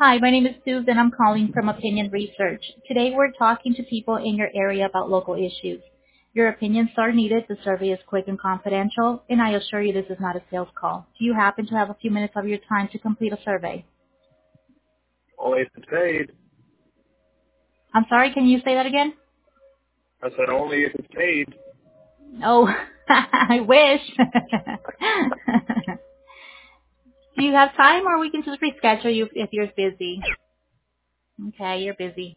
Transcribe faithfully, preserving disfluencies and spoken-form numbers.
Hi, my name is Suze and I'm calling from Opinion Research. Today we're talking to people in your area about local issues. Your opinions are needed. The survey is quick and confidential, and I assure you this is not a sales call. Do you happen to have a few minutes of your time to complete a survey? Only if it's paid. I'm sorry, can you say that again? I said only if it's paid. Oh, I wish. Do you have time, or we can just reschedule you if you're busy? Okay, you're busy.